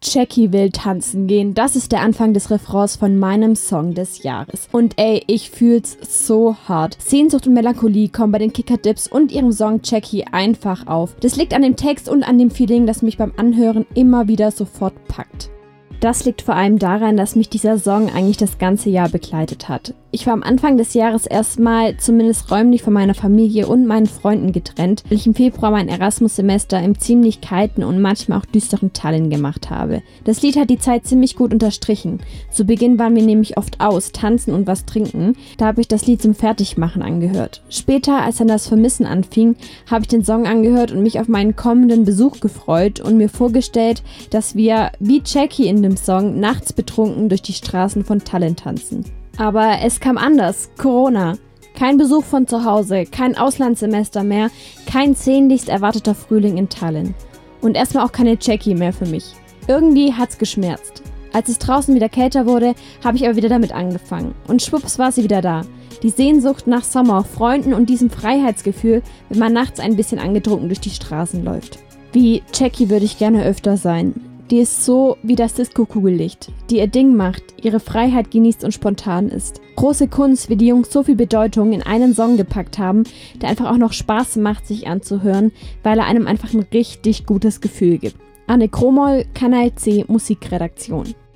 Jackie will tanzen gehen. Das ist der Anfang des Refrains von meinem Song des Jahres. Und ey, ich fühl's so hart. Sehnsucht und Melancholie kommen bei den Kicker-Dips und ihrem Song Jackie einfach auf. Das liegt an dem Text und an dem Feeling, das mich beim Anhören immer wieder sofort packt. Das liegt vor allem daran, dass mich dieser Song eigentlich das ganze Jahr begleitet hat. Ich war am Anfang des Jahres erstmal zumindest räumlich von meiner Familie und meinen Freunden getrennt, weil ich im Februar mein Erasmus-Semester im ziemlich kalten und manchmal auch düsteren Tallinn gemacht habe. Das Lied hat die Zeit ziemlich gut unterstrichen. Zu Beginn waren wir nämlich oft aus, tanzen und was trinken. Da habe ich das Lied zum Fertigmachen angehört. Später, als dann das Vermissen anfing, habe ich den Song angehört und mich auf meinen kommenden Besuch gefreut und mir vorgestellt, dass wir, wie Jackie in dem Song, nachts betrunken durch die Straßen von Tallinn tanzen. Aber es kam anders. Corona. Kein Besuch von zu Hause, kein Auslandssemester mehr, kein sehnlichst erwarteter Frühling in Tallinn. Und erstmal auch keine Jackie mehr für mich. Irgendwie hat's geschmerzt. Als es draußen wieder kälter wurde, habe ich aber wieder damit angefangen. Und schwupps war sie wieder da. Die Sehnsucht nach Sommer, Freunden und diesem Freiheitsgefühl, wenn man nachts ein bisschen angetrunken durch die Straßen läuft. Wie Jackie würde ich gerne öfter sein. Die ist so wie das Disco-Kugellicht, die ihr Ding macht, ihre Freiheit genießt und spontan ist. Große Kunst, wie die Jungs so viel Bedeutung in einen Song gepackt haben, der einfach auch noch Spaß macht, sich anzuhören, weil er einem einfach ein richtig gutes Gefühl gibt. Anne Kromoll, Kanal C Musikredaktion.